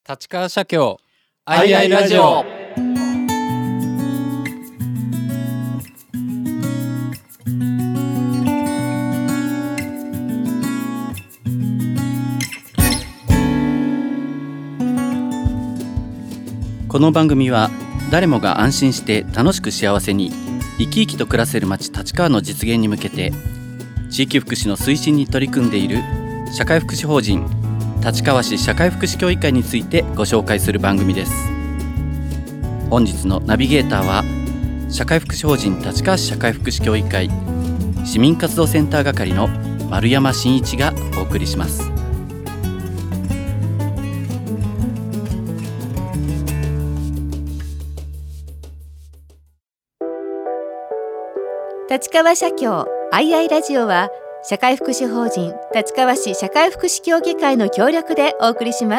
立川社協アイアイラジオ。 この番組は誰もが安心して楽しく幸せに生き生きと暮らせる街立川の実現に向けて地域福祉の推進に取り組んでいる社会福祉法人立川市社会福祉協議会についてご紹介する番組です。本日のナビゲーターは社会福祉法人立川市社会福祉協議会市民活動センター係の丸山真一がお送りします。 立川社協アイアイラジオは社会福祉法人立川市社会福祉協議会の協力でお送りします。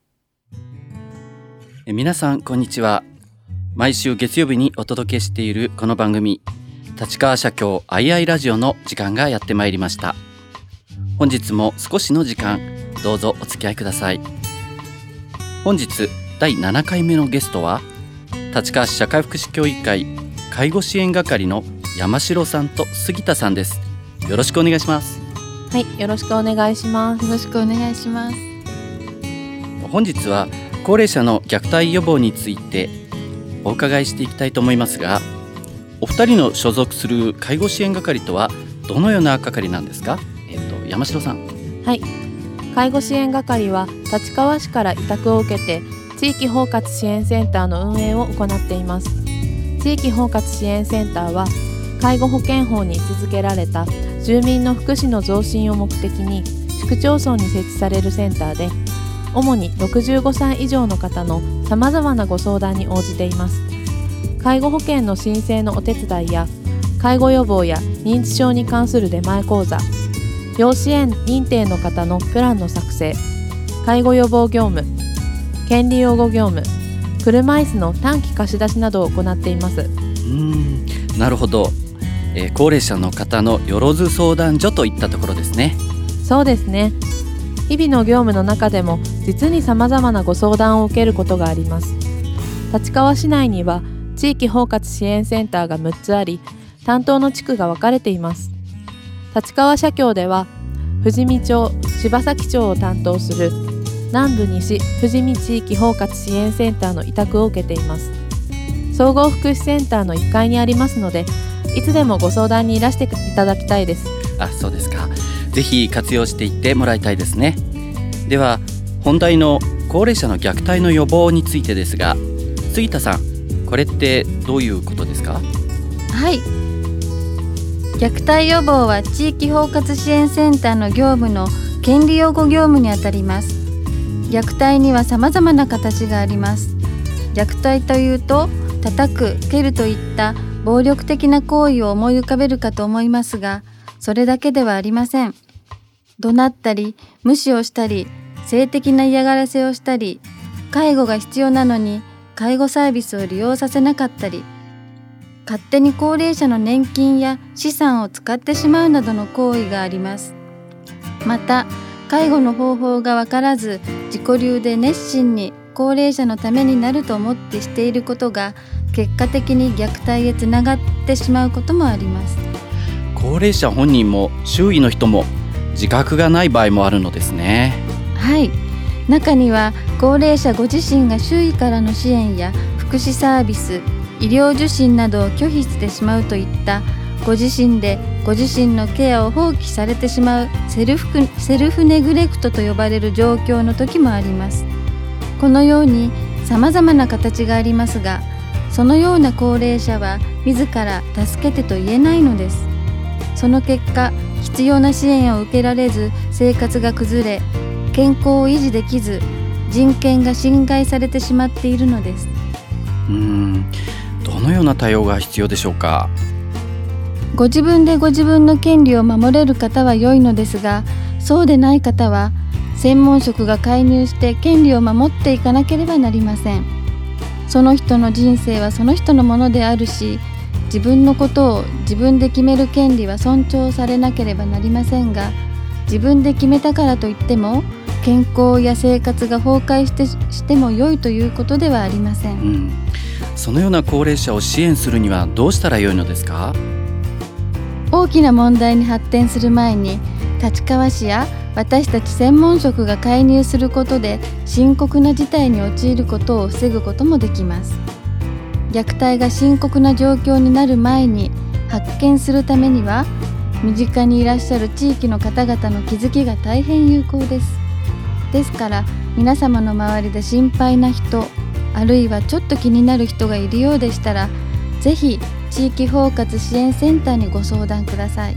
皆さんこんにちは。毎週月曜日にお届けしているこの番組立川社協アイアイラジオの時間がやってまいりました。本日も少しの時間どうぞお付き合いください。本日第7回目のゲストは立川市社会福祉協議会介護支援係の山城さんと杉田さんです。よろしくお願いします。 はい、よろしくお願いします。 よろしくお願いします。 本日は高齢者の虐待予防についてお伺いしていきたいと思いますが、お二人の所属する介護支援係とはどのような係なんですか？山城さん。 はい、介護支援係は立川市から委託を受けて地域包括支援センターの運営を行っています。地域包括支援センターは介護保険法に位置づけられた住民の福祉の増進を目的に市区町村に設置されるセンターで、主に65歳以上の方のさまざまなご相談に応じています。介護保険の申請のお手伝いや介護予防や認知症に関する出前講座、要支援認定の方のプランの作成、介護予防業務、権利擁護業務、車椅子の短期貸し出しなどを行っています。 なるほど。高齢者の方のよろず相談所といったところですね。 そうですね。日々の業務の中でも実に様々なご相談を受けることがあります。立川市内には地域包括支援センターが6つあり、担当の地区が分かれています。立川社協では富士見町、柴崎町を担当する南部西富士見地域包括支援センターの委託を受けています。総合福祉センターの1階にありますので、いつでもご相談にいらしていただきたいです。 そうですか。ぜひ活用していってもらいたいですね。では本題の高齢者の虐待の予防についてですが、杉田さん、これってどういうことですか？ はい、虐待予防は地域包括支援センターの業務の権利擁護業務にあたります。虐待には様々な形があります。虐待というと叩く、蹴るといった暴力的な行為を思い浮かべるかと思いますが、それだけではありません。怒鳴ったり、無視をしたり、性的な嫌がらせをしたり、介護が必要なのに介護サービスを利用させなかったり、勝手に高齢者の年金や資産を使ってしまうなどの行為があります。また、介護の方法がわからず、自己流で熱心に高齢者のためになると思ってしていることが結果的に虐待へつながってしまうこともあります。 高齢者本人も周囲の人も自覚がない場合もあるのですね。 はい、中には高齢者ご自身が周囲からの支援や福祉サービス、医療受診などを拒否してしまうといったご自身でご自身のケアを放棄されてしまうセルフネグレクトと呼ばれる状況の時もあります。このように様々な形がありますが、そのような高齢者は自ら助けてと言えないのです。その結果、必要な支援を受けられず生活が崩れ、健康を維持できず人権が侵害されてしまっているのです。 どのような対応が必要でしょうか？ ご自分でご自分の権利を守れる方は良いのですが、そうでない方は専門職が介入して権利を守っていかなければなりません。その人の人生はその人のものであるし、自分のことを自分で決める権利は尊重されなければなりませんが、自分で決めたからといっても健康や生活が崩壊しても良いということではありません。 そのような高齢者を支援するにはどうしたら良いのですか？ 大きな問題に発展する前に、立川市や私たち専門職が介入することで深刻な事態に陥ることを防ぐこともできます。虐待が深刻な状況になる前に発見するためには、身近にいらっしゃる地域の方々の気づきが大変有効です。ですから皆様の周りで心配な人、あるいはちょっと気になる人がいるようでしたら、ぜひ地域包括支援センターにご相談ください。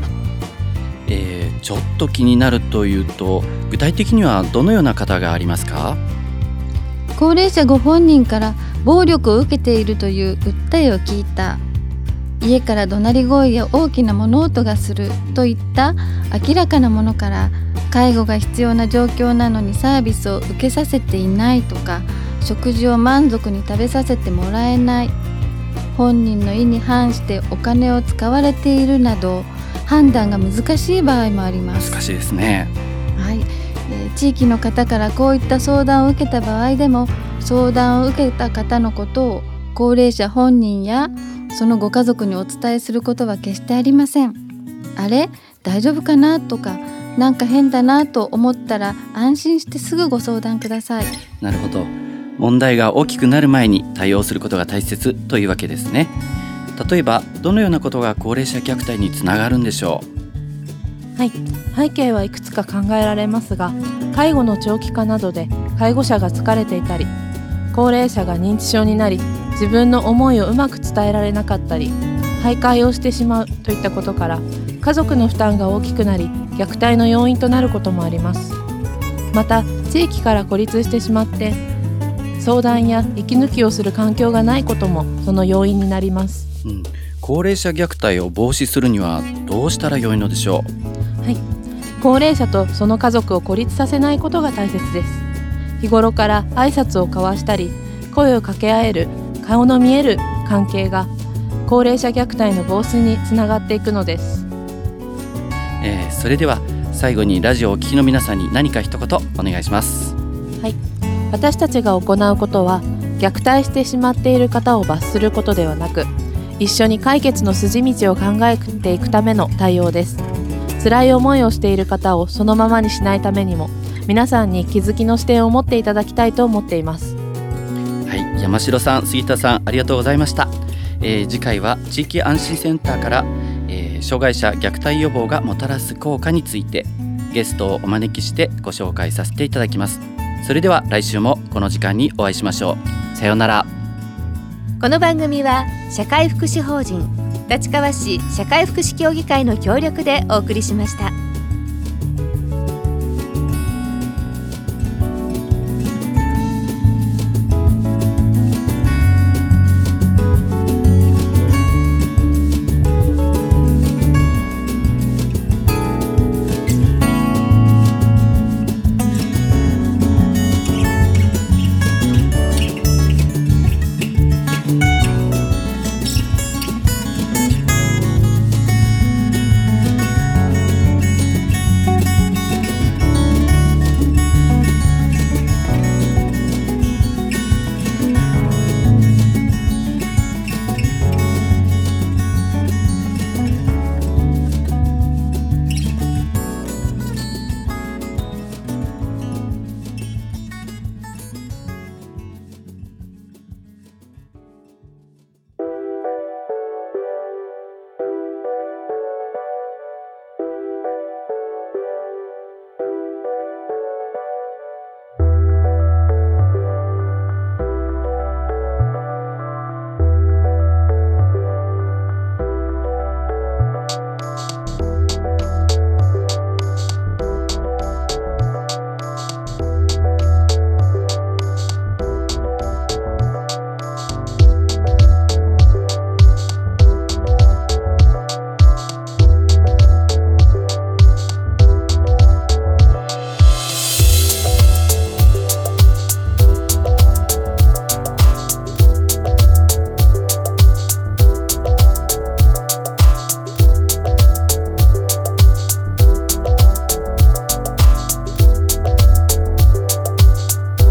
ちょっと気になるというと、具体的にはどのような方がありますか？ 高齢者ご本人から暴力を受けているという訴えを聞いた、家から怒鳴り声や大きな物音がするといった明らかなものから、介護が必要な状況なのにサービスを受けさせていないとか、食事を満足に食べさせてもらえない、本人の意に反してお金を使われているなど、判断が難しい場合もあります。 難しいですね。 はい、地域の方からこういった相談を受けた場合でも、相談を受けた方のことを高齢者本人やそのご家族にお伝えすることは決してありません。あれ大丈夫かなとか、なんか変だなと思ったら安心してすぐご相談ください。 なるほど。問題が大きくなる前に対応することが大切というわけですね。例えばどのようなことが高齢者虐待につながるんでしょう？ はい、背景はいくつか考えられますが、介護の長期化などで介護者が疲れていたり、高齢者が認知症になり自分の思いをうまく伝えられなかったり、徘徊をしてしまうといったことから、家族の負担が大きくなり虐待の要因となることもあります。また地域から孤立してしまって相談や息抜きをする環境がないこともその要因になります。 高齢者虐待を防止するにはどうしたら良いのでしょう？ はい、高齢者とその家族を孤立させないことが大切です。日頃から挨拶を交わしたり、声を掛け合える顔の見える関係が高齢者虐待の防止につながっていくのです。 それでは最後にラジオをお聞きの皆さんに何か一言お願いします。 はい、私たちが行うことは、虐待してしまっている方を罰することではなく、一緒に解決の筋道を考えていくための対応です。辛い思いをしている方をそのままにしないためにも、皆さんに気づきの視点を持っていただきたいと思っています。 はい、山城さん、杉田さん、ありがとうございました。次回は地域安心センターから、障害者虐待予防がもたらす効果についてゲストをお招きしてご紹介させていただきます。それでは来週もこの時間にお会いしましょう。さようなら。 この番組は社会福祉法人立川市社会福祉協議会の協力でお送りしました。